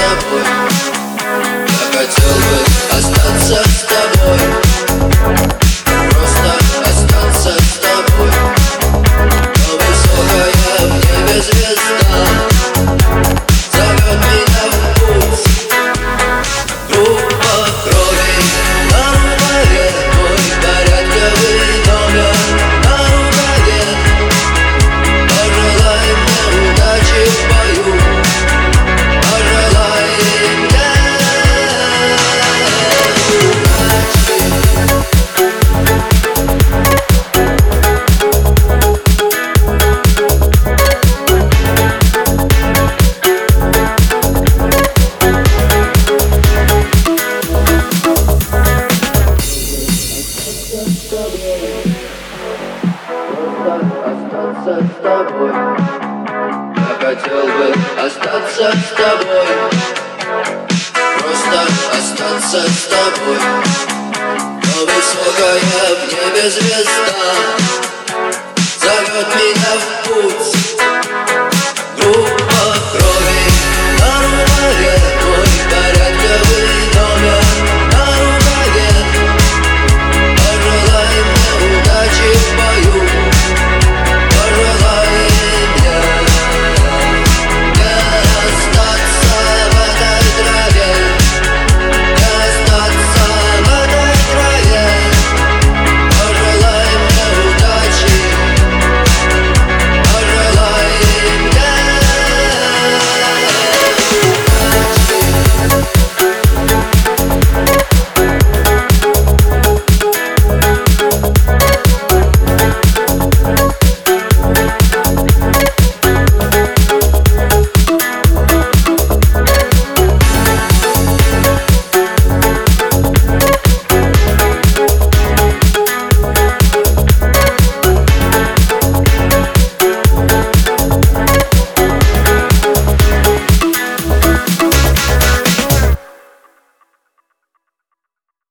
тобой. Я хотел бы остаться с тобой, просто остаться с тобой. Но высокая в небе звезда зовет меня в путь. Группа крови на рукаве, мой порядковый номер на рукаве. Пожелай мне удачи в бою, пожелай мне удачи. Остаться с тобой. Я хотел бы остаться с тобой, просто остаться с тобой. Но высокая в небе звезда зовет меня в путь.